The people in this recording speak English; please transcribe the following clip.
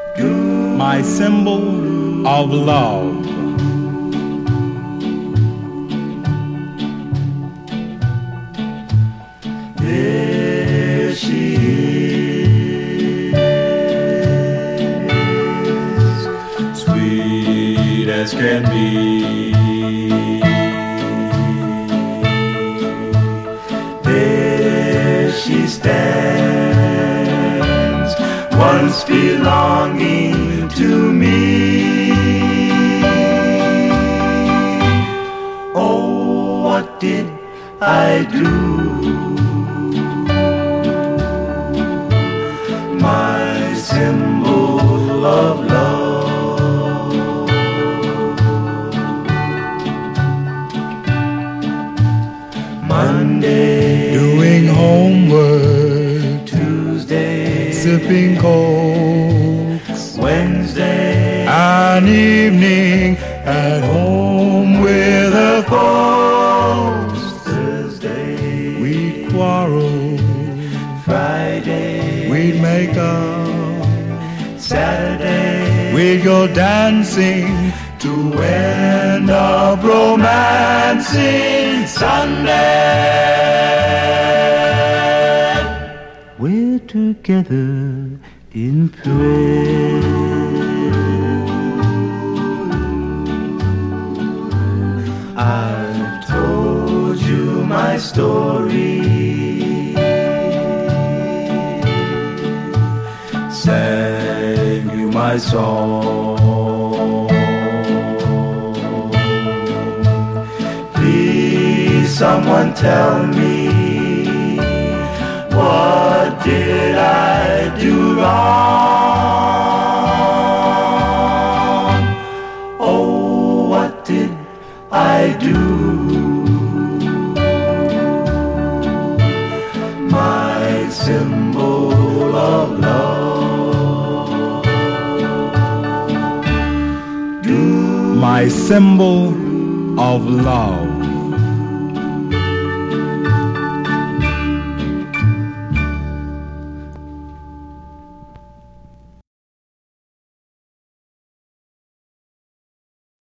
my symbol of love. There she is, sweet as can be. There she stands, once belonging to me. Oh, what did I do? My symbol of love. Monday, Doing homework, Tuesday, sipping cokes, Wednesday, an evening at home with her folks. Thursday, We'd quarrel, Friday, we'd make up, Saturday, we'd go dancing to end up romancing. Sunday, we're together in prayer. I've told you my story, sang you my song. Please, someone tell me, what did I do wrong? Oh, what did I do? My symbol of love. my symbol of love.